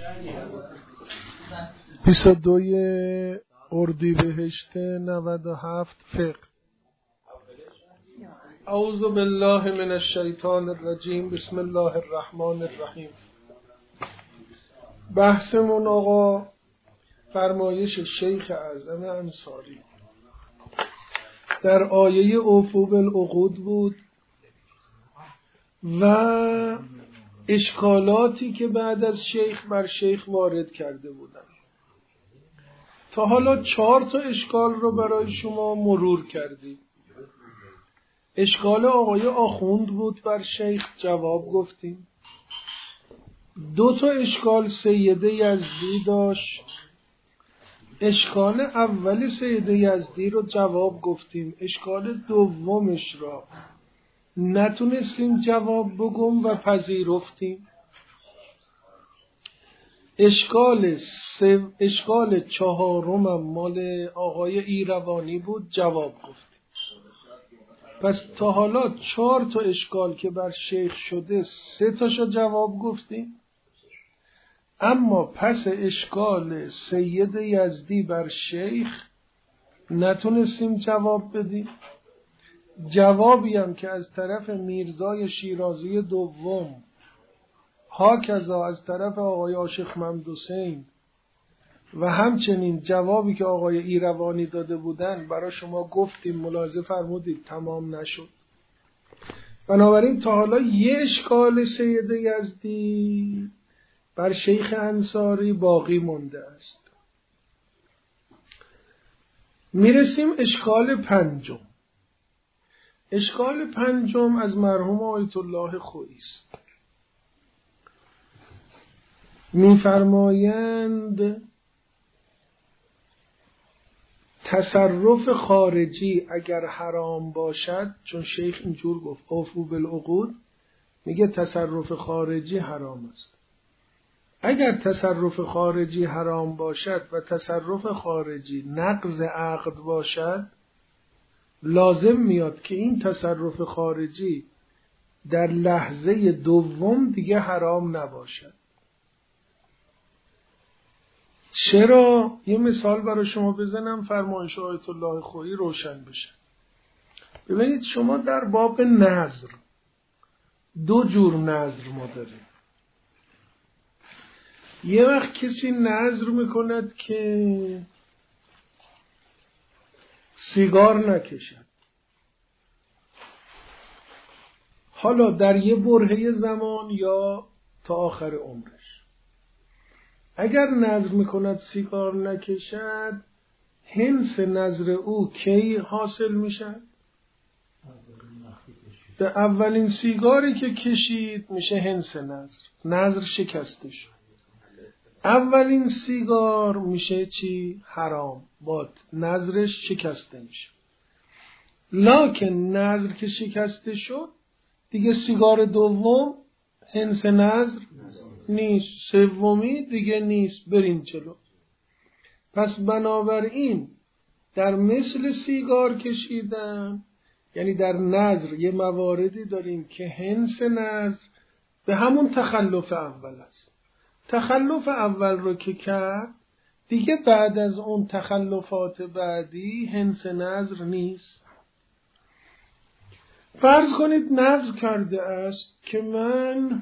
22 اردیبهشت 97 فقه. اعوذ بالله من الشیطان الرجیم. بسم الله الرحمن الرحیم. بحثمون آقا فرمایش شیخ اعظم انصاری در آیه اوفوا بالعقود بود و اشکالاتی که بعد از شیخ بر شیخ وارد کرده بودن. تا حالا 4 اشکال رو برای شما مرور کردیم. اشکال آقای آخوند بود، بر شیخ جواب گفتیم. 2 اشکال سیده یزدی داشت. اشکال اول سیده یزدی رو جواب گفتیم. اشکال دومش را نتونستیم جواب بگم و پذیرفتیم. اشکال 4 مال آقای ایروانی بود، جواب گفتیم. پس تا حالا 4 اشکال که بر شیخ شده 3 جواب گفتیم. اما پس اشکال سید یزدی بر شیخ نتونستیم جواب بدیم. جوابی هم که از طرف میرزای شیرازی دوم، هاکذا از طرف آقای عاشق محمد حسین و همچنین جوابی که آقای ایروانی داده بودن برای شما گفتیم، ملاحظه فرمودید تمام نشد. بنابراین تا حالا 1 اشکال سید یزدی بر شیخ انصاری باقی مونده است. میرسیم اشکال 5. اشکال 5 از مرحوم آیت الله خویی است. میفرمایند تصرف خارجی اگر حرام باشد، چون شیخ اینجور گفت اوفوا بالعقود، میگه تصرف خارجی حرام است. اگر تصرف خارجی حرام باشد و تصرف خارجی نقض عقد باشد، لازم میاد که این تصرف خارجی در لحظه دوم دیگه حرام نباشد. چرا؟ یه مثال برای شما بزنم فرمایش آیت الله خویی روشن بشه. ببینید شما در باب نذر 2 جور نذر ما داریم. یه وقت کسی نذر میکند که سیگار نکشد، حالا در یه برهه زمان یا تا آخر عمرش. اگر نذر میکند سیگار نکشد، حنس نذر او کی حاصل میشد؟ به اولین سیگاری که کشید میشه حنس نذر. نذر شکسته شد. اولین سیگار میشه چی؟ حرام. با نذرش شکسته میشه. لکن نذر که شکسته شد دیگه سیگار دوم حنس نذر نیست، سومی دیگه نیست، بریم جلو. پس بنابراین در مثل سیگار کشیدن، یعنی در نذر یه مواردی داریم که حنس نذر به همون تخلف اول است. تخلف اول رو که کرد دیگه بعد از اون تخلفات بعدی حنس نذر نیست. فرض کنید نذر کرده است که من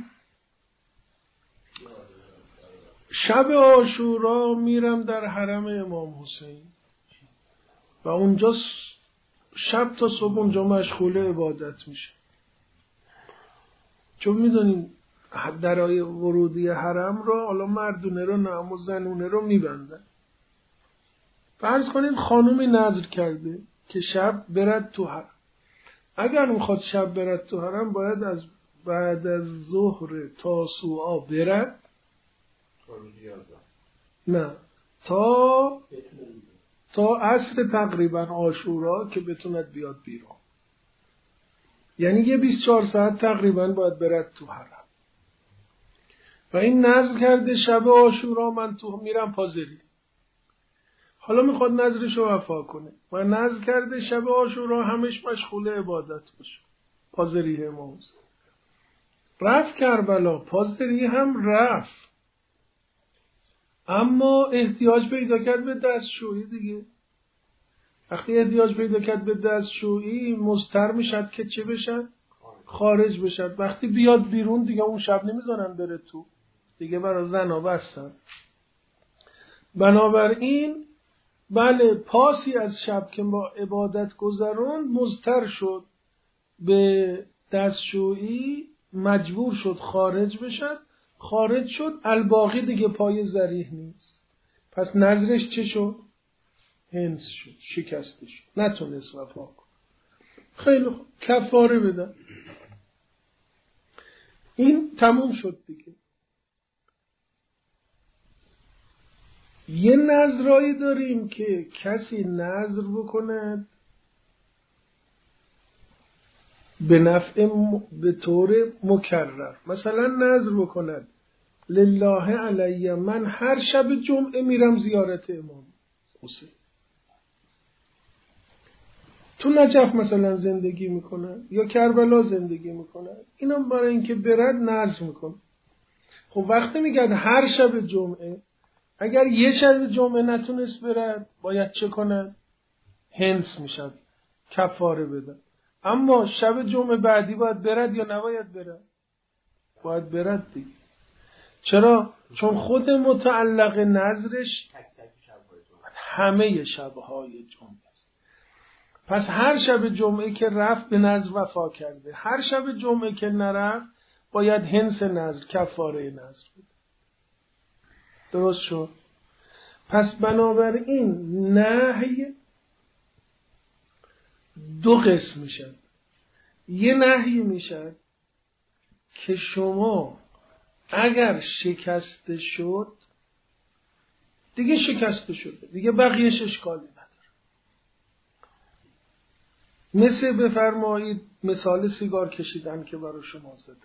شب عاشورا میرم در حرم امام حسین و اونجا شب تا صبح اونجا مشغول عبادت میشه. چون میدونین درای ورودی حرم رو حالا مردونه رو نه اما زنونه رو میبندن. فرض کنید خانومی نذر کرده که شب برد تو حرم. اگر میخواد شب برد تو حرم باید از بعد از ظهر تاسوعا برد، نه تا عصر تقریبا عاشورا که بتوند بیاد بیرون. یعنی یه 24 ساعت تقریبا باید برد تو حرم. و این نذر کرده شب عاشورا من تو میرم پازری. حالا میخواد نذرش رو وفا کنه و نذر کرده شب عاشورا همش مشغول عبادت باشه. پازری امام حسین رفت کربلا، پازری هم رفت. اما احتیاج پیدا کرد به دستشویی دیگه. وقتی احتیاج پیدا کرد به دستشویی مضطر میشد که چه بشد؟ خارج بشد. وقتی بیاد بیرون دیگه اون شب نمیذارن بره تو، دیگه برای زنا بستن. بنابراین بله پاسی از شب که با عبادت گذرون مضطر شد به دستشویی، مجبور شد خارج بشد. خارج شد، الباقی دیگه پای ذریح نیست. پس نظرش چه شد؟ هنس شد، شکسته شد، نتونست وفا کن. خیلی خوب، کفاره بدن. این تموم شد دیگه. یه نذرایی داریم که کسی نذر بکند به نفع به طور مکرر. مثلا نذر بکند لله علی من هر شب جمعه میرم زیارت امام حسین. تو نجف مثلا زندگی میکنه یا کربلا زندگی میکنه، اینا برای اینکه برد نذر میکنه. خب وقتی میگه هر شب جمعه، اگر یه شب جمعه نتونست برد باید چه کنه؟ هنس میشد، کفاره بده. اما شب جمعه بعدی باید برد یا نباید برد؟ باید برد دیگه. چرا؟ چون خود متعلق نظرش همه شبهای جمعه است. پس هر شب جمعه که رفت به نظر وفا کرده، هر شب جمعه که نرفت باید هنس نظر، کفاره نظر بده. درست شد؟ پس بنابراین نهی دو قسم میشه. یه نهی میشه که شما اگر شکسته شد دیگه شکسته شده، دیگه بقیهش اشکالی نداره. مثل بفرمایید مثال سیگار کشیدن که برای شما زدم.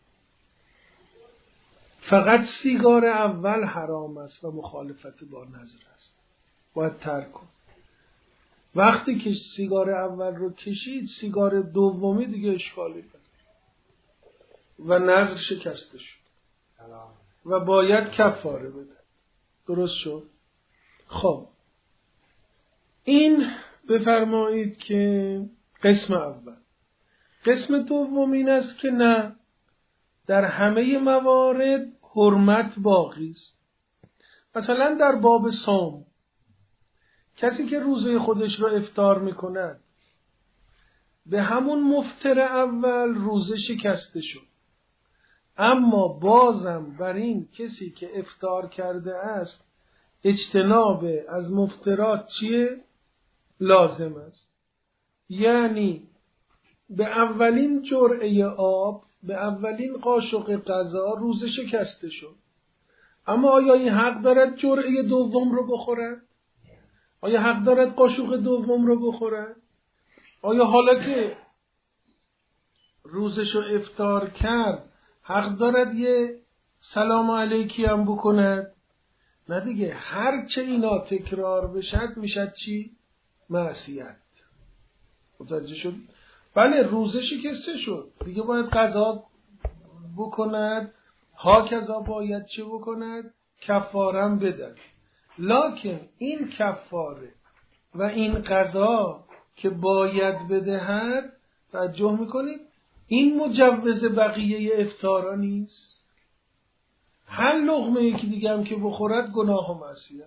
فقط سیگار اول حرام است و مخالفت با نظر است، باید ترک کن. وقتی که سیگار اول رو کشید، سیگار دومی دیگه اشکالی نداره و نظر شکسته شد و باید کفاره بده. درست شد؟ خب این بفرمایید که قسم اول. قسم دوم این است که نه، در همه موارد حرمت باقی است. مثلا در باب صوم، کسی که روزه خودش را افطار میکند به همون مفطر اول روزه شکسته شد، اما بازم بر این کسی که افطار کرده است اجتناب از مفطرات چیه؟ لازم است. یعنی به اولین جرعه آب، به اولین قاشق غذا روزه شکسته شد، اما آیا این حق دارد جرعه دوم رو بخورد؟ آیا حق دارد قاشق دوم رو بخورد؟ آیا حالا که روزش رو افطار کرد حق دارد یه سلام علیکی هم بکند؟ نه دیگه. هر چه اینا تکرار بشد میشد چی؟ معصیت. متوجه شد؟ بله روزه شکسته شد، دیگه باید قضا بکند، هاکذا باید چه بکند؟ کفارم بدن. لکن این کفاره و این قضا که باید بدهد، توجه میکنید این مجوز بقیه افطارا نیست. هر لقمه یکی دیگه هم که بخورد گناه و معصیت.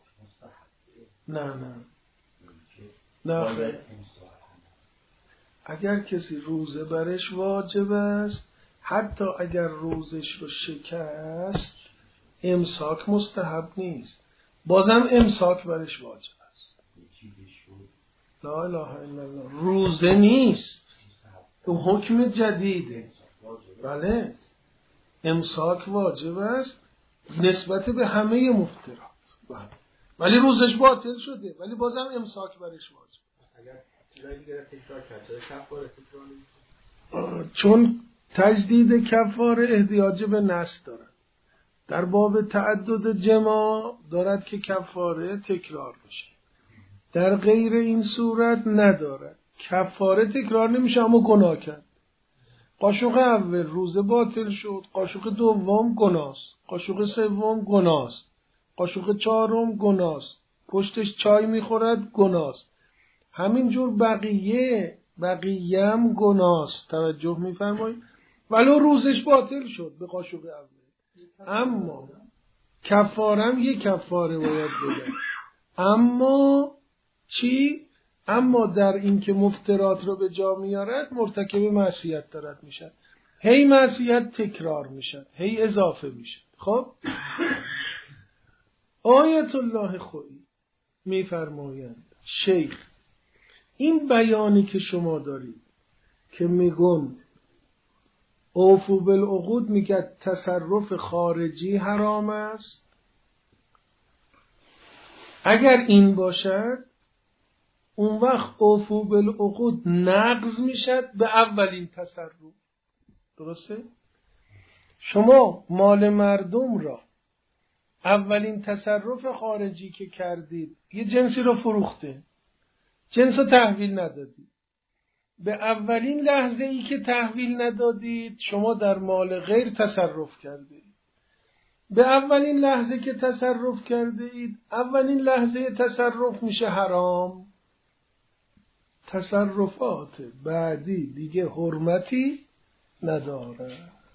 نه خیر. اگر کسی روزه برش واجب است، حتی اگر روزش رو شکست امساک مستحب نیست، بازم امساک برش واجب است. لا اله الا الله. روزه نیست، تو حکم جدیده. بله امساک واجب است نسبت به همه مفطرات، ولی روزش باطل شده، ولی بازم امساک برش واجب. چون تجدید کفاره احتیاج به نص دارد. در باب تعدد جماع دارد که کفاره تکرار بشه، در غیر این صورت ندارد. کفاره تکرار نمیشه اما گناه کرد. قاشق اول روزه باطل شد، قاشق دوم گناست، قاشق سوم گناست، قاشق چهارم گناست، پشتش چای میخورد گناست، همینجور بقیه هم گناست. توجه میفرمایید؟ ولو روزش باطل شد به قاشق اول، اما کفارم یک کفاره باید بده. اما چی؟ اما در این که مفترات رو به جا میارد مرتکب معصیت دارد میشد، هی معصیت تکرار میشد، هی اضافه میشد. خب آیت الله خویی میفرمایند شیخ این بیانی که شما دارید که میگن اوفو بالعقود، میگه تصرف خارجی حرام است، اگر این باشد اون وقت اوفو بالعقود نقض میشد به اولین تصرف. درسته؟ شما مال مردم را اولین تصرف خارجی که کردید، یه جنسی رو فروخته، جنس رو تحویل ندادید، به اولین لحظه ای که تحویل ندادید شما در مال غیر تصرف کردید. به اولین لحظه که تصرف کرده اید، اولین لحظه تصرف میشه حرام. تصرفات بعدی دیگه حرمتی نداره.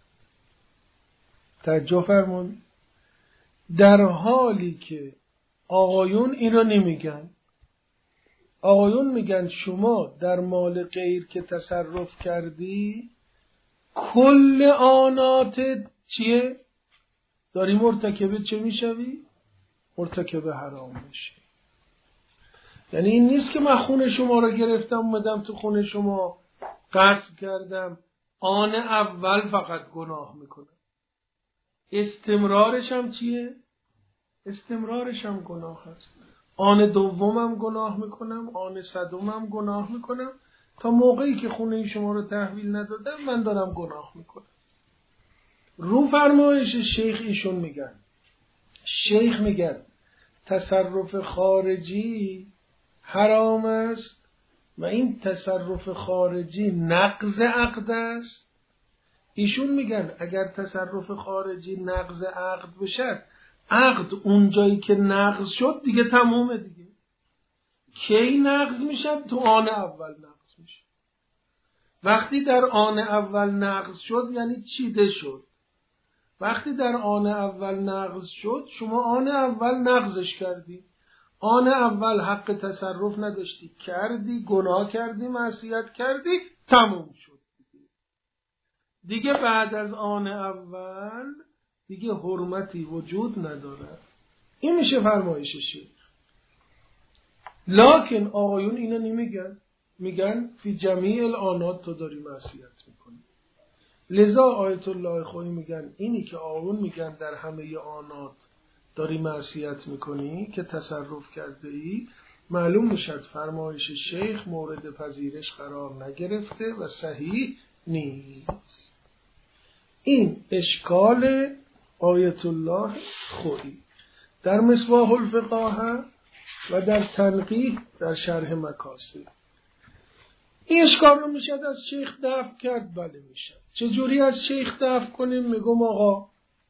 توجه فرمون. در حالی که آقایون اینو نمیگن، آقایون میگن شما در مال غیر که تصرف کردی کل آناتت چیه؟ داری مرتکب چه میشوی؟ مرتکب حرام میشی. یعنی این نیست که من خونه شما رو گرفتم اومدم تو خونه شما غصب کردم، آن اول فقط گناه میکنم، استمرارش هم چیه؟ استمرارش هم گناه هست. آن دومم گناه میکنم، آن صدومم گناه میکنم، تا موقعی که خونه شما رو تحویل ندادم من دارم گناه میکنم. رو فرمایش شیخ ایشون میگن، شیخ میگن تصرف خارجی حرام است و این تصرف خارجی نقض عقد است. ایشون میگن اگر تصرف خارجی نقض عقد بشه، عقد اونجایی که نقض شد دیگه تمومه دیگه. کی نقض میشه؟ تو آن اول نقض میشه. وقتی در آن اول نقض شد یعنی چیده شد. وقتی در آن اول نقض شد شما آن اول نقضش کردی، آن اول حق تصرف نداشتی، کردی، گناه کردی، معصیت کردی، تموم شد دیگه. بعد از آن اول دیگه حرمتی وجود نداره. این میشه فرمایش شیخ. لکن آقایون اینا نمیگن، میگن فی جمیع الآنات تو داری معصیت میکنی. لذا آیت الله خویی میگن اینی که آقایون میگن در همه آنات داری معصیت میکنی که تصرف کرده ای، معلوم میشد فرمایش شیخ مورد پذیرش قرار نگرفته و صحیح نیست. این اشکال آیت الله خویی در مصباح الفقاهه و در تنقیح در شرح مکاسب. این اشکال رو میشد از شیخ دفع کرد؟ بله میشد. چجوری از شیخ دفع کنیم؟ میگم آقا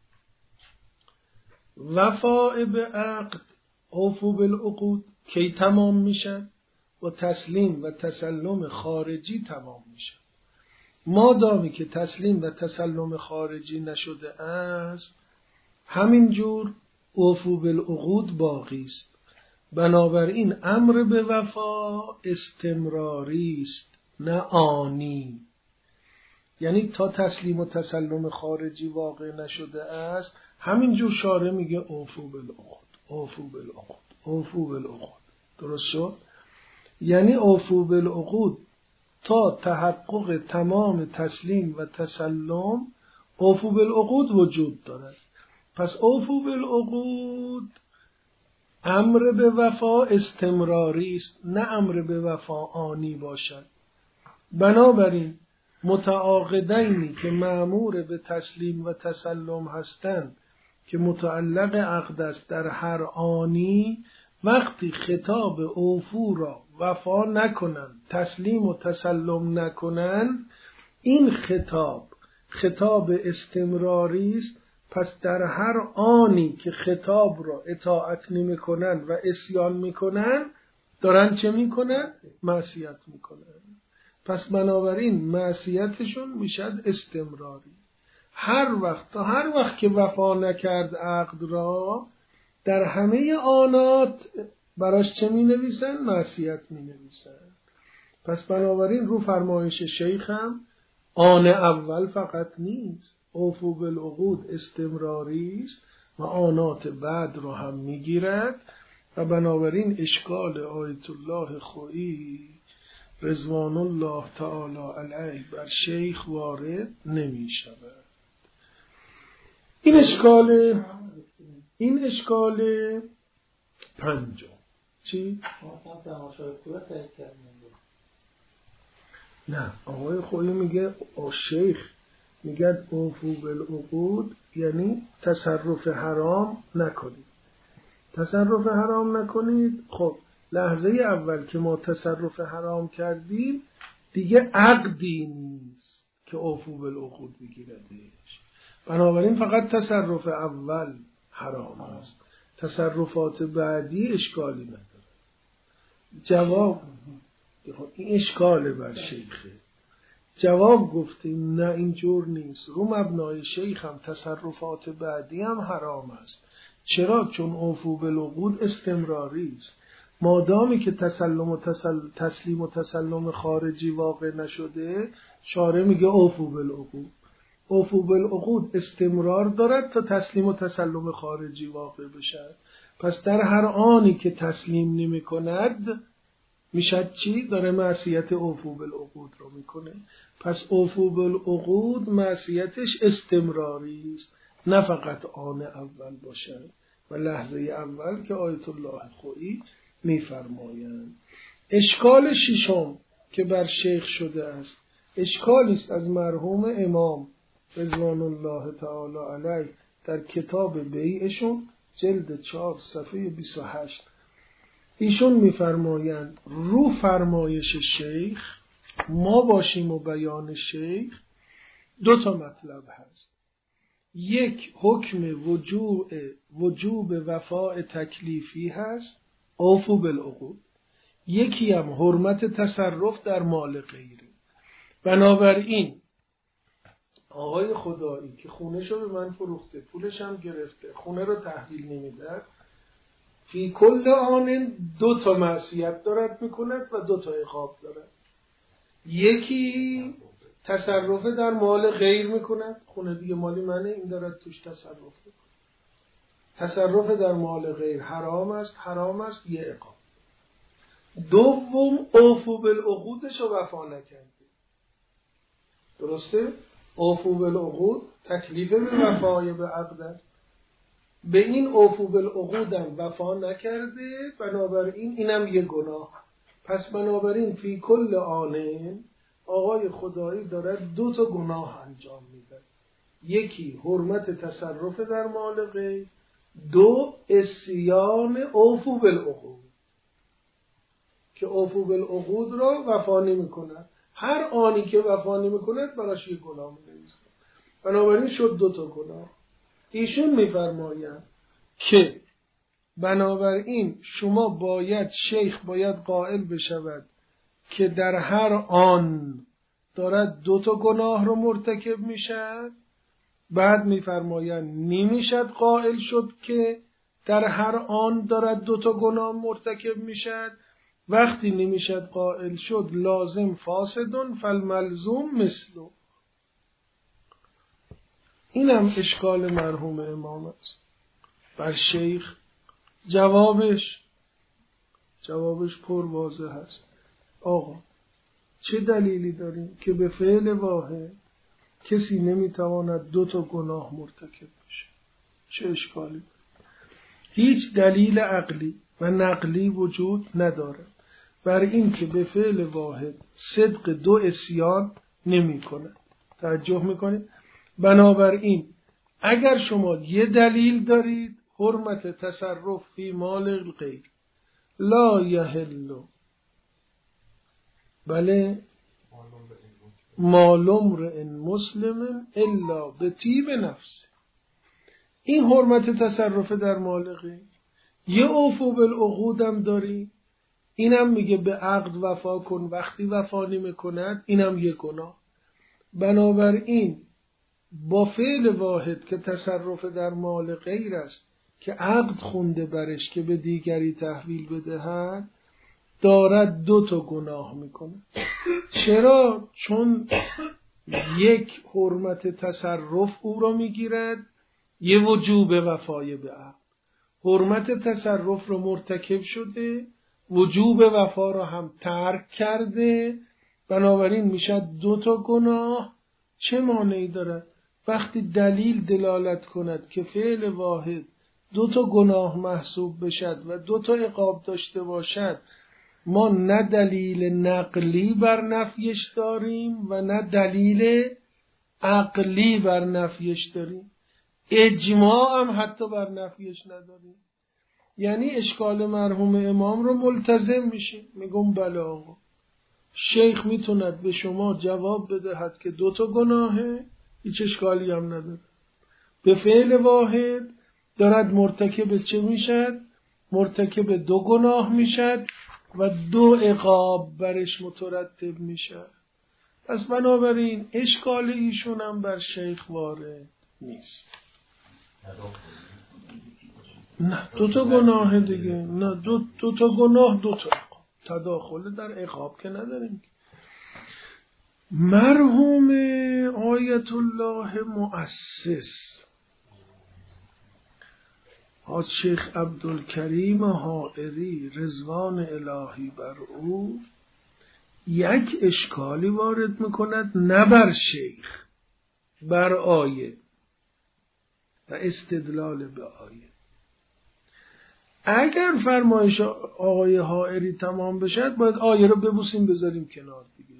وفاء به عقد، اوفو بالعقود کی تمام میشد؟ و تسلیم و تسلم خارجی تمام میشد. مادامی که تسلیم و تسلم خارجی نشده است همینجور اوفو بالعقود باقی است. بنابراین امر به وفا استمراری است نه آنی. یعنی تا تسلیم و تسلم خارجی واقع نشده است همینجور شارع میگه اوفو بالعقود، اوفو بالعقود، اوفو بالعقود. درست شد؟ یعنی اوفو بالعقود تا تحقق تمام تسلیم و تسلم اوفو بالعقود وجود دارد. پس اوفو بالعقود امر به وفا استمراری است نه امر به وفا آنی باشد. بنابراین متعاقدینی که مأمور به تسلیم و تسلم هستند که متعلق عقد است در هر آنی، وقتی خطاب اوفو را وفا نکنند، تسلیم و تسلم نکنند، این خطاب استمراری است. پس در هر آنی که خطاب را اطاعت نمی کنن و عصیان می کنن دارن چه می کنن؟ معصیت می کنن. پس بنابراین معصیتشون میشد استمراری. هر وقت که وفا نکرد عقد را در همه آنات براش چه می نویسن؟ معصیت می نویسن. پس بنابراین رو فرمایش شیخ هم آن اول فقط نیست، اوفو بالعقود استمراری است و آنات بعد رو هم میگیرد و بنابراین اشکال آیت الله خویی رضوان الله تعالی علیه بر شیخ وارد نمی شود. این اشکال پنجم. چی؟ نه، آقای خویی میگه شیخ میگه اوفو بالعقود یعنی تصرف حرام نکنید. تصرف حرام نکنید. خب لحظه اول که ما تصرف حرام کردیم دیگه عقدی نیست که اوفو بالعقود بگیردش. بنابراین فقط تصرف اول حرام است، تصرفات بعدی اشکالی نداره. جواب این اشکال بر شیخه. جواب گفتیم نه اینجور نیست. رو مبنای شیخ هم تصرفات بعدی هم حرام است. چرا؟ چون اوفو بالعقود استمراری است. مادامی که تسلیم و تسلم خارجی واقع نشده شارع میگه اوفو بالعقود. اوفو بالعقود استمرار دارد تا تسلیم و تسلم خارجی واقع بشد. پس در هر آنی که تسلیم نمی کند میشد چی؟ داره معصیت اوفو بالعقود رو میکنه. پس اوفو بالعقود معصیتش استمراری است، نه فقط آن اول باشد و لحظه اول که آیت الله خویی میفرمایند. اشکال ششم که بر شیخ شده است اشکالی است از مرحوم امام رضوان الله تعالی علیه در کتاب بیعشون جلد 4 صفحه 28. ایشون میفرمایند رو فرمایش شیخ ما باشیم و بیان شیخ دو تا مطلب هست. یک حکم وجوب وفاء تکلیفی هست اوفو بالعقود، یکی هم حرمت تصرف در مال غیره. بنابراین آقای خدایی که خونه شو به من فروخته پولش هم گرفته خونه رو تحویل نمیده فی کل آن دو تا معصیت دارد میکند و دو تا عقاب دارد. یکی تصرف در مال غیر میکند، خونه دیگه مالی منه این دارد توش تصرف میکند. تصرف در مال غیر حرام است یه عقاب. دوم اوفو بالعقودش رو وفا نکرده. درسته؟ اوفو بالعقود تکلیف به وفای به عقد است. به این اوفو بالعقودم وفا نکرده، بنابراین اینم یه گناه. پس بنابراین فی کل آن آقای خدایی دارد دو تا گناه انجام میده. یکی حرمت تصرف در مال غیر، دو عصیان اوفو بالعقود که اوفو بالعقود را وفا نمی کند. هر آنی که وفا نمی کند براش یه گناه می نویسند. بنابراین شد دو تا گناه. ایشون میفرمایند که بنابراین شیخ باید قائل بشود که در هر آن دارد دو تا گناه رو مرتکب میشد. بعد میفرمایند نمیشد قائل شد که در هر آن دارد دو تا گناه مرتکب میشد. وقتی نمیشد قائل شد لازم فاسدون فالملزوم مثلو. اینم اشکال مرحوم امام است بر شیخ. جوابش پر واضح است. آقا چه دلیلی داریم که به فعل واحد کسی نمیتواند دو تا گناه مرتکب بشه؟ چه اشکالی داریم؟ هیچ دلیل عقلی و نقلی وجود ندارد بر این که به فعل واحد صدق دو عصیان نمی کند. توجه میکنید؟ بنابراین اگر شما یه دلیل دارید حرمت تصرف فی مال الغیر لا یحل بله مال امرئ مسلم الا بطیب نفس، این حرمت تصرف در مال غیر. یه اوفو بالعقود هم داری، اینم میگه به عقد وفا کن، وقتی وفا نمی‌کند اینم یه گناه. بنابراین با فعل واحد که تصرف در مال غیر است که عقد خونده برش که به دیگری تحویل بدهد، دارد 2 گناه میکنه. چرا؟ چون یک حرمت تصرف او را میگیرد، یه وجوب وفای به عقد. حرمت تصرف رو مرتکب شده، وجوب وفا را هم ترک کرده، بنابراین میشه 2 گناه. چه مانعی دارد؟ وقتی دلیل دلالت کند که فعل واحد 2 گناه محسوب بشد و 2 عقاب داشته باشد، ما نه دلیل نقلی بر نفیش داریم و نه دلیل عقلی بر نفیش داریم، اجماع هم حتی بر نفیش نداریم. یعنی اشکال مرحوم امام رو ملتزم میشیم، میگم بله آقا، شیخ میتوند به شما جواب بدهد که 2 گناهه، هیچ اشکالی هم نداره. به فعل واحد دارد مرتکب چه میشد؟ مرتکب 2 گناه میشد و 2 عقاب برش مترتب میشد. پس بنابراین اشکال ایشون هم بر شیخ وارد نیست. نه 2 گناه دیگه، نه 2 گناه 2 عقاب، تداخل در عقاب که نداریم. مرحوم آیت الله مؤسس حاج شیخ عبدالکریم حائری رضوان الهی بر او یک اشکالی وارد میکند، نه بر شیخ، بر آیه و استدلال به آیه. اگر فرمایش آقای حائری تمام بشد باید آیه رو ببوسیم بذاریم کنار دیگه.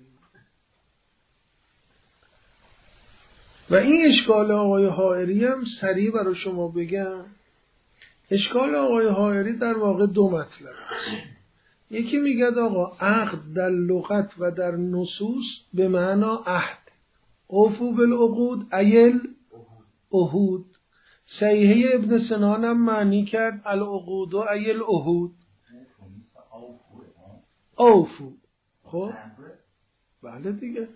و این اشکال آقای حائری هم سریع برای شما بگم. اشکال آقای حائری در واقع 2 مطلب است. یکی میگه آقا عقد در لغت و در نصوص به معنا عهد، اوفو بالعقود ایل عهود. صحیحه ابن سنان هم معنی کرد العقود و ایل عهود. اوفو، خب بله دیگه،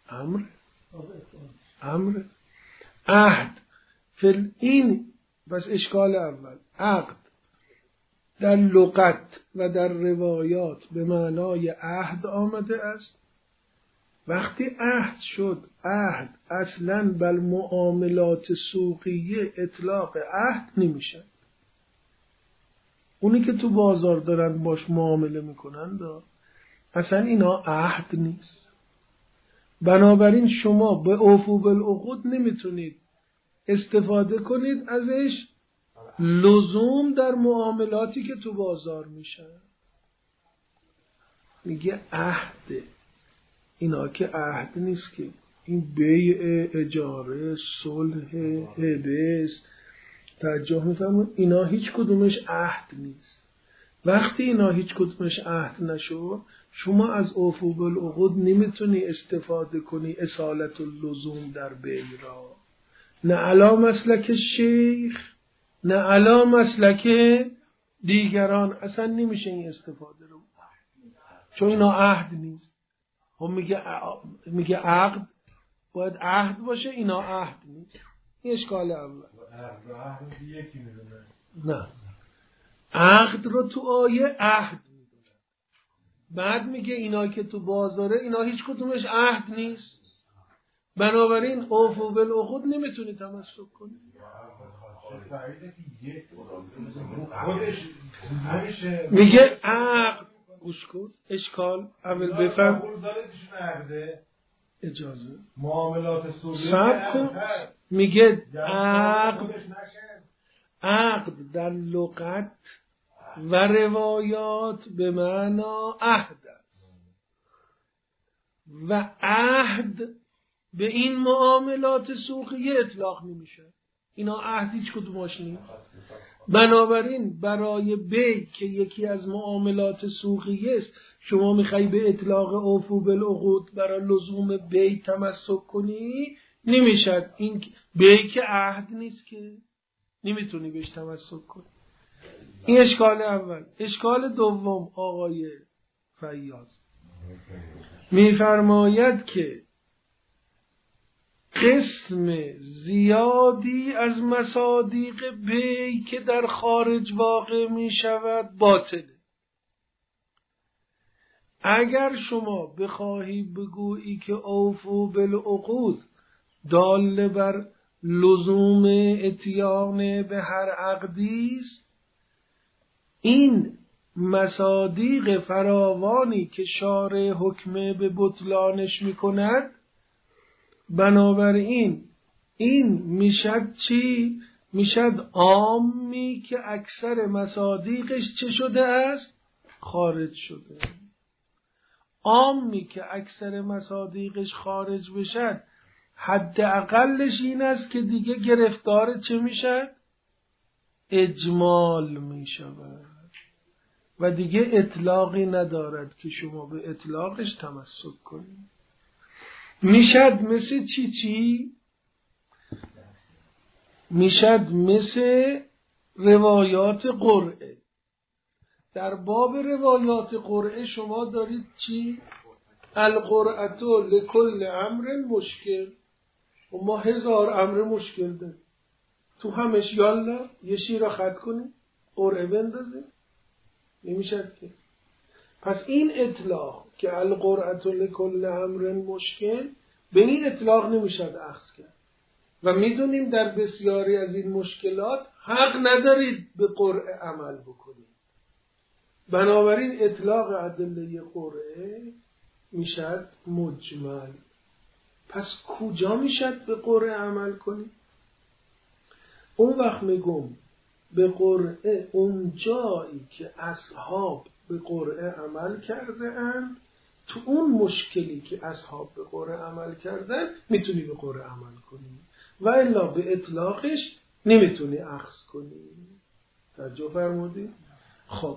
امر عهد فل این. بس اشکال اول، عقد در لغت و در روایات به معنای عهد آمده است. وقتی عهد شد، عهد اصلاً بر معاملات سوقیه اطلاق عهد نمیشه. اونی که تو بازار دارن باش معامله میکنن اصلا اینا عهد نیست. بنابراین شما به اوفو بالعقود نمیتونید استفاده کنید ازش لزوم در معاملاتی که تو بازار میشه. میگه عهده، اینا که عهد نیست که، این بیع، اجاره، صلح، هبه است. توجه میفرمایید؟ اینا هیچ کدومش عهد نیست. وقتی اینا هیچ کدومش عهد نشو، شما از اوفو بالعقود نمیتونی استفاده کنی اصالت اللزوم در بیع را، نه علا مسلک شیخ نه علا مسلک دیگران، اصلا نمیشه این استفاده رو، چون اینا عهد نیست. هم میگه عقد باید عهد باشه، اینا عهد نیست. این اشکال اول. نه، عقد رو تو آیه عهد میدونه، بعد میگه اینا که تو بازاره اینا هیچ کدومش عهد نیست. بنابراین اوفو بالعقود نمیتونی تمسک کنی. میگه عقد، گوش کن اشکال اول بفهم، اجازه معاملات سوقی صبر کن. میگه عقد در لغت و روایات به معنا عهد است و عهد به این معاملات سوقیه اطلاق نمیشه. اینا عهد هیچ کدومش نیست. بنابراین برای بیع که یکی از معاملات سوقیه است، شما میخوای به اطلاق اوفو بالعقود برای لزوم بیع تمسک کنی، نمیشد. این بیع که عهد نیست که. نمیتونی بهش تمسک کنی. این اشکال اول. اشکال دوم آقای فیاض میفرماید که قسم زیادی از مصادیق بی که در خارج واقع می شود باطله. اگر شما بخواهی بگویی که اوفو بالعقود دال بر لزوم اتیان به هر عقدی است، این مصادیق فراوانی که شارع حکم به بطلانش می کند، بنابراین این میشد چی؟ میشد عامی که اکثر مصادیقش چه شده است؟ خارج شده. عامی که اکثر مصادیقش خارج بشد، حد اقلش این است که دیگه گرفتار چه میشد؟ اجمال میشود و دیگه اطلاقی ندارد که شما به اطلاقش تمسک کنید. میشد مثل چی؟ میشد مثل روایات قرعه. در باب روایات قرعه شما دارید چی؟ القرعه لکل امر مشکل. و ما 1000 امر مشکل داریم، تو همش یالا یه شیر را خط کنیم قرعه بندازیم، نمیشد که. پس این اطلاق که القرعه لکل امر مشکل، به این اطلاق نمیشد اخذ کرد و میدونیم در بسیاری از این مشکلات حق ندارید به قرعه عمل بکنید. بنابراین اطلاق ادله قرعه میشد مجمل. پس کجا میشد به قرعه عمل کنید؟ اون وقت میگم به قرعه اون جایی که اصحاب به قرعه عمل کرده اند، تو اون مشکلی که اصحاب به قرعه عمل کردن میتونی به قرعه عمل کنی و الا به اطلاقش نمیتونی اخذ کنی. توجه فرمودی؟ خب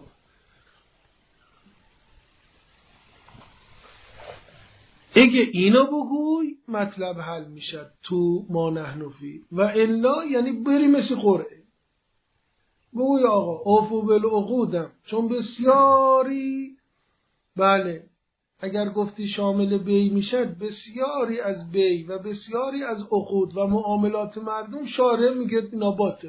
اگه اینو بگوی مطلب حل میشد تو ما نحن فی، و الا یعنی بری مثل قرعه بگوی آقا اوفو بالعقودم، چون بسیاری، بله اگر گفتی شامل بی میشد، بسیاری از بی و بسیاری از عقود و معاملات مردم شارع میگه اینا باطل.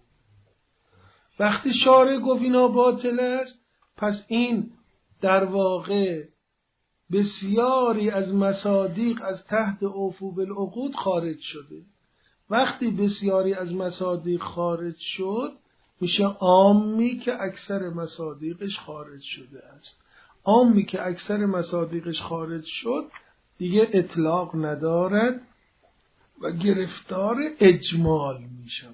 وقتی شارع گفت اینا باطل است، پس این در واقع بسیاری از مصادیق از تحت اوفو بالعقود خارج شده. وقتی بسیاری از مصادیق خارج شد، میشه عامی که اکثر مصادیقش خارج شده است. عامی که اکثر مصادیقش خارج شد دیگه اطلاق ندارد و گرفتار اجمال میشود.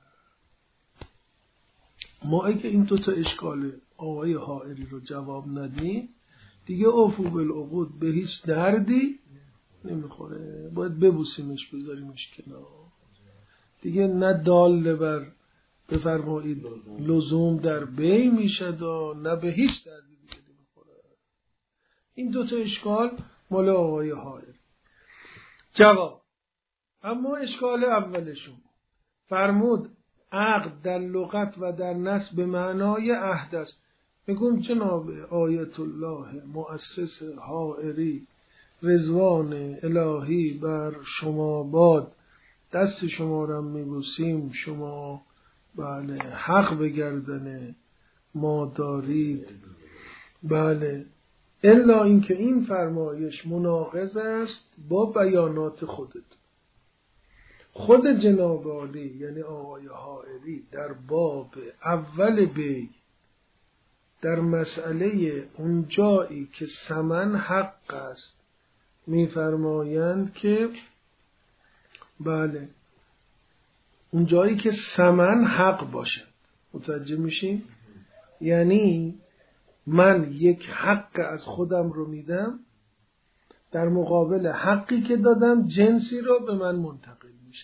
ما اگه این دوتا اشکال آقای حائری رو جواب ندیم، دیگه اوفو بالعقود به هیچ دردی نمیخوره. باید ببوسیمش بذاریمش کنار. دیگه نه دال بر بفرمایید لزوم در بی میشد و نه به هیچ دردی دیگه نمیخوره. این دوتا اشکال مال آقای حائری. جواب. اما اشکال اولشون فرمود عقد در لغت و در نص به معنای عهد است. میگم جناب آیت الله مؤسس حائری رضوان الهی بر شما باد، دست شما را میبوسیم، شما بله حق به گردن ما دارید. بله الا اینکه این فرمایش مناقض است با بیانات خودت. خود جناب عالی یعنی آقای حائری در باب اول بی، در مسئله اون جایی که ثمن حق است، میفرمایند که بله اون جایی که ثمن حق باشد. متوجه میشین؟ یعنی من یک حق از خودم رو میدم، در مقابل حقی که دادم جنسی رو به من منتقل میشه.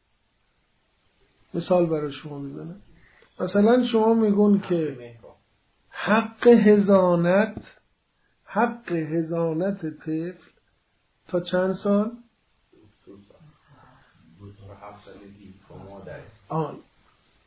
مثال برای شما میزنم. مثلا شما میگون که حق هزانت طفل تا چند سال؟ 7 سالگی با مادر.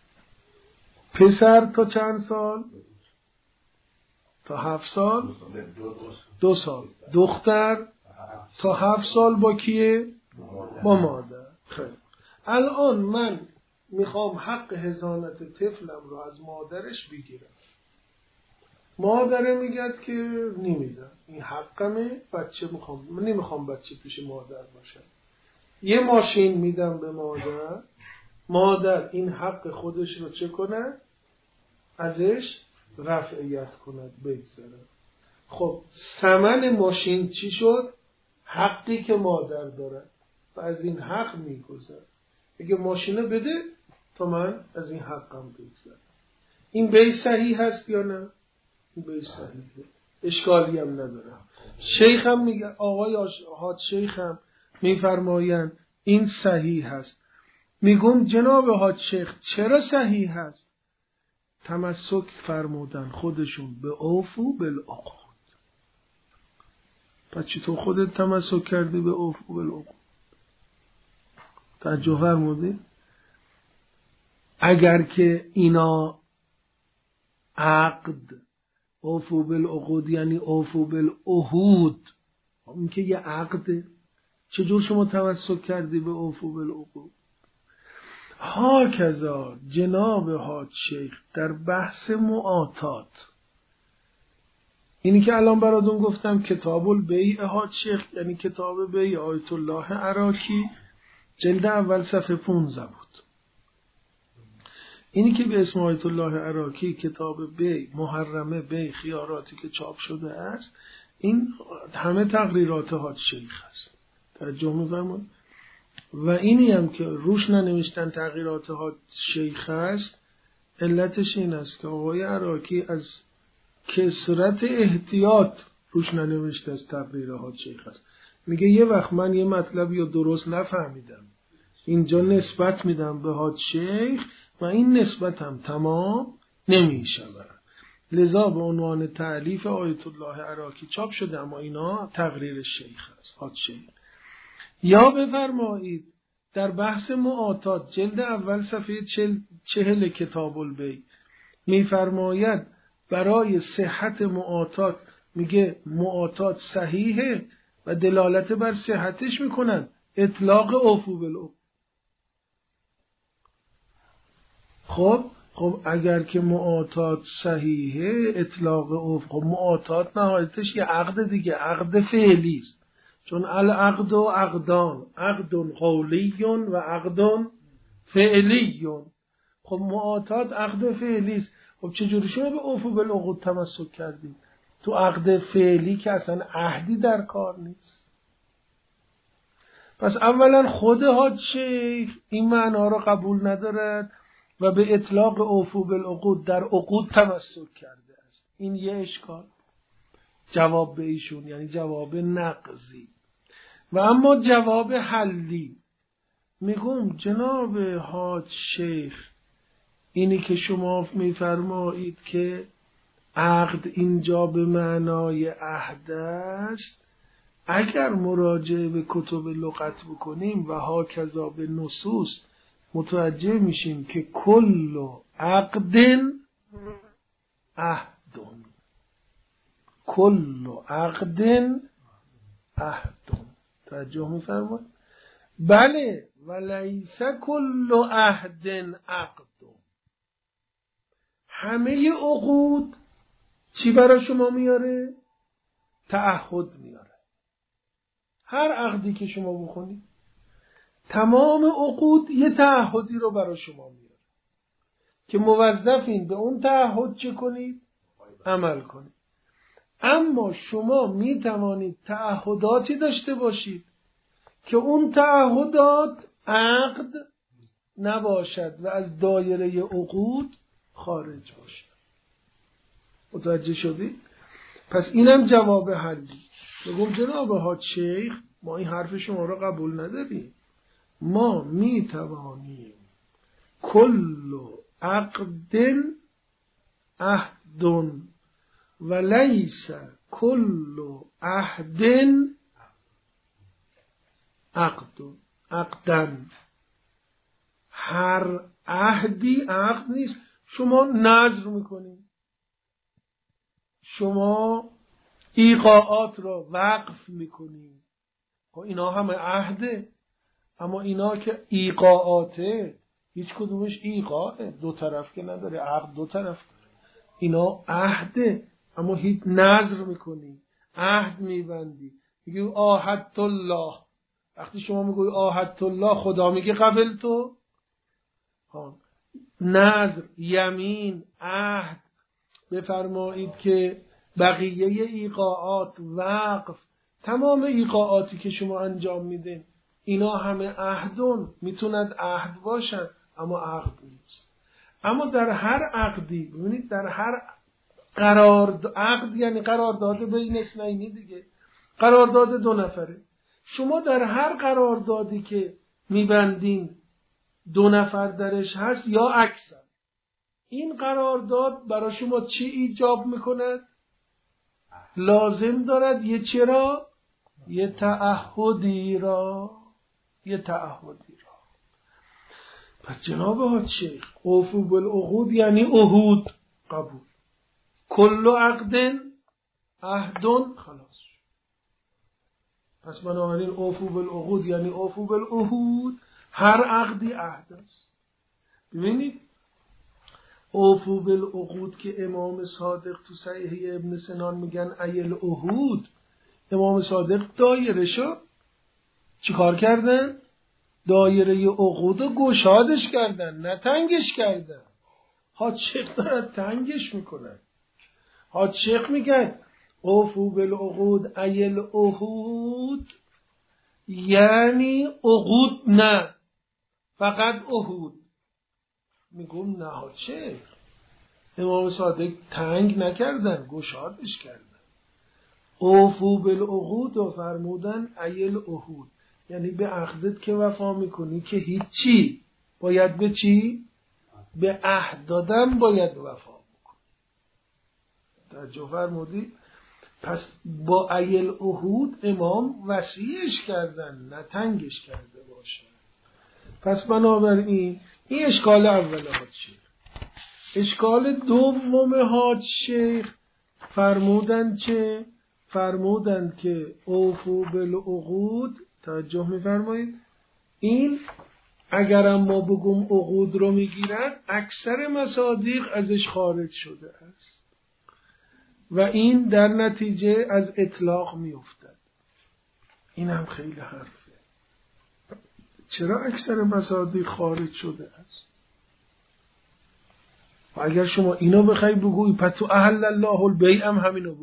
پسر تا چند سال؟ تا 7 سال؟ 2 سال. دختر تا 7 سال با کیه؟ با مادر. خیلی. الان من میخوام حق حضانت طفلم رو از مادرش بگیرم. مادره میگه که نمیدم، این حقمه، بچه من نمیخوام بچه پیش مادر باشه. یه ماشین میدم به مادر، مادر این حق خودش رو چه کنه؟ ازش رفعیت کند، بگذاره. خب ثمن ماشین چی شد؟ حقی که مادر داره و از این حق میگذره. اگه ماشینه بده تا من از این حقم بگذارم. این بی صحیح هست یا نه؟ این بی صحیحه، اشکالی هم نداره. شیخم میگه، آقای حاج شیخم میفرمایند این صحیح هست. میگم جناب حاج شیخ چرا صحیح هست؟ تمسک فرمودن خودشون به اوفو بالعقود. پس چطور خودت تمسک کردی به اوفو بالعقود؟ توجه فرمودی؟ اگر که اینا عقد، اوفو بالعقود یعنی اوفو بالعهود، این که یه عقده، چجور شما تمسک کردی به اوفو بالعقود؟ هاکذا جناب حاج شیخ در بحث معاطات، اینی که الان براتون گفتم کتاب البیع حاج شیخ، یعنی کتاب بیع آیت الله عراقی، جلد اول صفحه 15 بود. اینی که به اسم آیت الله عراقی کتاب بیع محرمه بیع خیاراتی که چاپ شده است، این همه تقریرات حاج شیخ است. توجه می‌فرمایید؟ و اینی هم که روش ننوشتن تغییرات حاج شیخ است، علتش این است که آقای عراقی از کثرت احتیاط روش ننوشته از تقریر حاج شیخ است. میگه یه وقت من یه مطلب یا درست نفهمیدم، اینجا نسبت میدم به حاج شیخ و این نسبت هم تمام نمیشه. لذا به عنوان تألیف آیت الله عراقی چاپ شده، اما اینا تقریر شیخ است، حاج شیخ. یا بفرمایید در بحث معاطات جلد اول صفحه 40 کتاب البیع میفرماید برای صحت معاطات، میگه معاطات صحیحه و دلالت بر صحتش میکنن اطلاق اوفو بالعقود. خب اگر که معاطات صحیحه اطلاق اوفو، خب معاطات نهایتش یه عقد دیگه، عقد فعلی است. چون العقد و عقدان، عقد قولی و عقد فعلی. خب معاطات عقد فعلی است. خب چجوری شما به اوفو بالعقود تمسک کردید تو عقد فعلی که اصلا عهدی در کار نیست؟ پس اولا خود حاج شیخ این معنا رو قبول ندارد و به اطلاق اوفو بالعقود در عقود تمسک کرده است. این یه اشکال. جواب به ایشون یعنی جواب نقضی. و اما جواب حلی، میگم جناب حاج شیخ اینی که شما میفرمایید که عقد اینجا به معنای عهد است، اگر مراجعه به کتب لغت بکنیم و هاکذا به نصوص متوجه میشیم که کل عقد عهد، کل عقد عهد. توجه میفرمایید؟ بله، ولیس کل عهد عقد. همه عقود چی برای شما میاره؟ تعهد میاره. هر عقدی که شما بخونید تمام عقود یه تعهدی رو برای شما میاره که موظفین به اون تعهد چه کنید؟ عمل کنید. اما شما میتوانید تعهداتی داشته باشید که اون تعهدات عقد نباشد و از دایره عقود خارج باشد. متوجه شدید؟ پس اینم جواب حلی. بگم جناب حاج شیخ ما این حرف شما رو قبول نداریم. ما میتوانیم کل عقد عهد و لیس کل عهد عقدن. هر عهدی عقد نیست. شما نذر میکنید، شما ایقاعات را وقف میکنید. اینا همه عهده، اما اینا که ایقاعاته هیچ کدومش ایقاعه، دو طرف که نداره، عقد دو طرف داره. اینا عهده، اما هیچ نذر میکنی، عهد میبندی، میگی آهدت الله. وقتی شما میگوی آهدت الله، خدا میگه قبل تو. نذر، یمین، عهد، بفرمایید که بقیه ایقاعات، وقف، تمام ایقاعاتی که شما انجام میدین اینا همه عهدون، میتوند عهد باشن اما عقد نیست. اما در هر عقدی، ببینید در هر عقد یعنی قرارداد بین اثنینی دیگه، قرارداد دو نفره. شما در هر قراردادی که میبندین دو نفر درش هست یا اکثر، این قرارداد برای شما چی ایجاب میکند؟ لازم دارد یه چرا؟ یه تعهدی را. پس جناب حاج شیخ، اوفوا بالعقود یعنی عهود قبول. کل عقد عهد، خلاص. پس بنابراین اوفوا بالعقود یعنی اوفوا بالعهود، هر عقدی عهد است. ببینید اوفوا بالعقود که امام صادق تو صحیح ابن سنان میگن ایل عهود، امام صادق دایره شو چیکار کردن؟ دایره عقود رو گشادش کردن، نه تنگش کردن. حاج شیخ دارد تنگش میکنن. حاج شیخ میگن اوفوا بالعقود ایل عهود یعنی عقود نه، فقط عهود. میگم نه حاج شیخ، امام صادق تنگ نکردن، گشادش کردن. اوفوا بالعقود و فرمودن ایل عهود، یعنی به عقدت که وفا میکنی که هیچی، باید به چی؟ به عهد دادن باید وفا بکنی. توجه فرمودی؟ پس با ایل عهود امام وسیعش کردن، نه تنگش کرده باشه. پس بنابراین این اشکال اول حاج شیخ. اشکال دوم حاج شیخ فرمودن چه؟ فرمودن که اوفوا بالعقود، توجه میفرمایید، این اگرم ما بگم عقود رو میگیرد، اکثر مصادیق ازش خارج شده است و این در نتیجه از اطلاق میافتد. این هم خیلی حرفه. چرا اکثر مصادیق خارج شده است؟ و اگر شما اینو بخوای بگوی، پس تو احل الله البیع هم همینو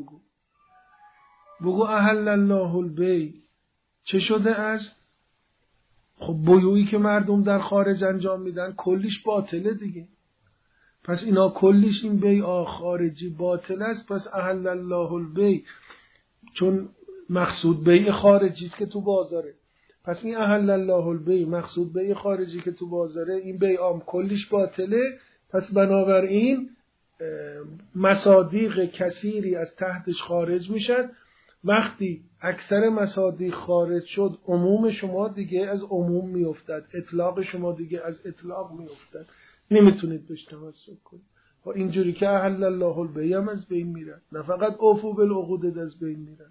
بگو احل الله البیع چه شده است؟ خب بیویی که مردم در خارج انجام میدن کلیش باطله دیگه. پس اینا کلیش این بیع خارجی باطل است. پس احل الله البیع، چون مقصود بیع خارجی است که تو بازاره، پس این احل الله البیع مقصود بیع خارجی که تو بازاره، این بیع هم کلیش باطله. پس بنابراین مصادیق کثیری از تحتش خارج میشد. وقتی اکثر مصادیق خارج شد، عموم شما دیگه از عموم میافتد، اطلاق شما دیگه از اطلاق میافتد، نمیتونید بهش تمسک کنید. و اینجوری که احل الله البیع هم از بین میره، نه فقط اوفوا بالعقود از بین میره.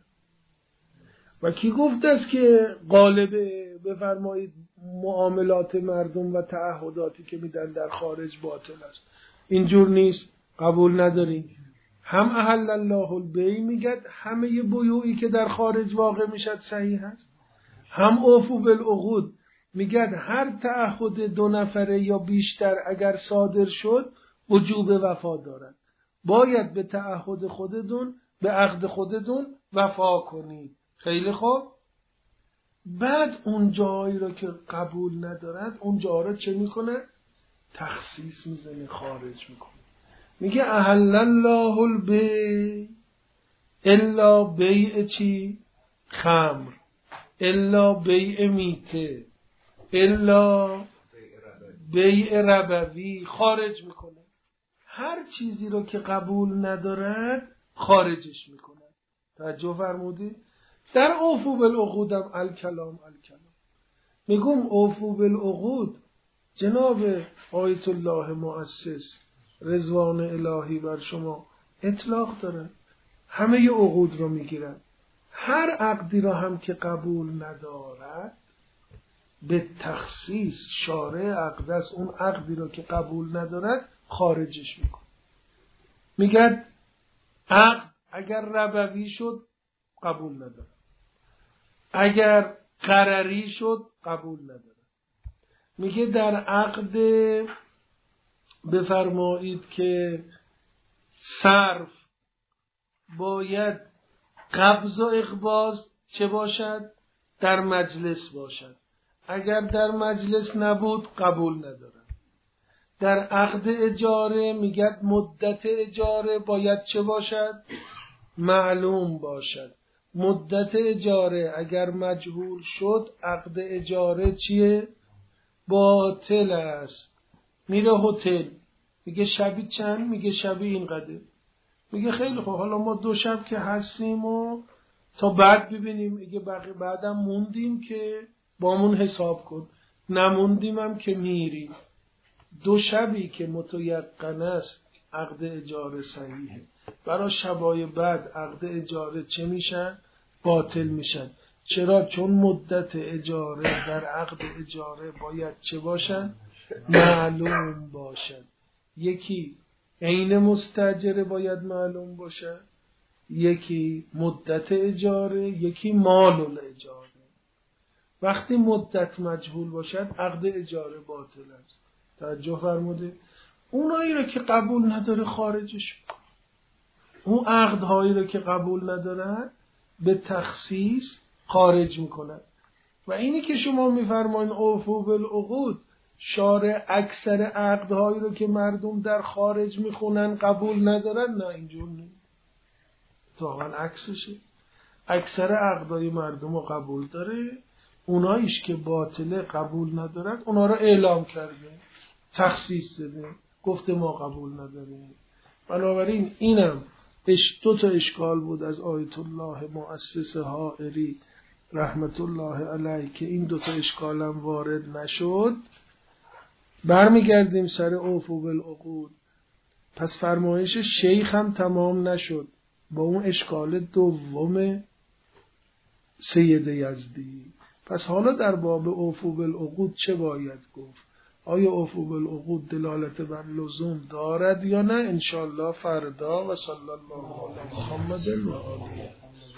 و کی گفت است که غالب بفرمایید معاملات مردم و تعهداتی که میدن در خارج باطل است؟ اینجور نیست، قبول نداریم. هم احل الله البیع میگد همه بیوعی که در خارج واقع میشد صحیح است، هم اوفوا بالعقود میگد هر تعهد دو نفره یا بیشتر اگر صادر شد وجوب وفا دارد، باید به تعهد خودتون، به عقد خودتون وفا کنید. خیلی خوب. بعد اون جایی رو که قبول ندارد، اون جا رو چه میکنه؟ تخصیص میزنه، خارج میکنه. میگه احل الله البیع الا بیع چی؟ خمر، الا بیع میته، الا بیع ربوی، خارج میکنه. هر چیزی رو که قبول ندارد خارجش میکنه. توجه فرمودید؟ در اوفوا بالعقود هم الکلام. میگم اوفوا بالعقود، جناب آیت الله مؤسس رضوان الهی بر شما اطلاق داره، همه عقود رو میگیرن. هر عقدی را هم که قبول ندارد به تخصیص شارع عقد است، اون عقدی را که قبول ندارد خارجش میکن. میگه عقد اگر ربوی شد قبول نداره، اگر قرری شد قبول نداره. میگه در عقد بفرمایید که صرف باید قبض و اقباض چه باشد؟ در مجلس باشد. اگر در مجلس نبود قبول نداره. در عقد اجاره میگه مدت اجاره باید چه باشد؟ معلوم باشد. مدت اجاره اگر مجهول شد عقد اجاره چیه؟ باطل است. میره هتل میگه شبی چند؟ میگه شبی اینقدر. میگه خیلی خوب، حالا ما 2 شب که هستیم و تا بعد ببینیم، میگه بعدم موندیم که بامون حساب کن، نموندیم هم که میریم. 2 شبی که متیقن است عقد اجاره صحیحه، برای شبای بعد عقد اجاره چه میشن؟ باطل میشن. چرا؟ چون مدت اجاره در عقد اجاره باید چه باشن؟ معلوم باشن. یکی عین مستاجره باید معلوم باشه، یکی مدت اجاره، یکی مال الاجاره. وقتی مدت مجهول باشد عقد اجاره باطل است. توجه فرمودید؟ اونایی رو که قبول نداره خارجش میکنه. اون عقدهایی رو که قبول ندارن به تخصیص خارج میکنن. و اینی که شما میفرمایین اوفوا بالعقود، شارع اکثر عقدهایی رو که مردم در خارج میخونن قبول ندارن، نه اینجور نیست. واقعا عکسشه. اکثر عقدهای مردم رو قبول داره، اوناییش که باطله قبول ندارن اونا رو اعلام کرده، تخصیص داده، گفته ما قبول نداریم. بنابراین اینم 2 اشکال بود از آیت الله مؤسس حائری رحمت الله علیه که این 2 اشکالم وارد نشد. برمیگردیم سر اوفوا بالعقود. پس فرمایش شیخ هم تمام نشد با اون اشکال دوم سید یزدی. پس حالا در باب اوفوا بالعقود چه باید گفت؟ آیا اوفوا بالعقود دلالت بر لزوم دارد یا نه؟ انشاءالله فردا. و صلی الله علی محمد و آله.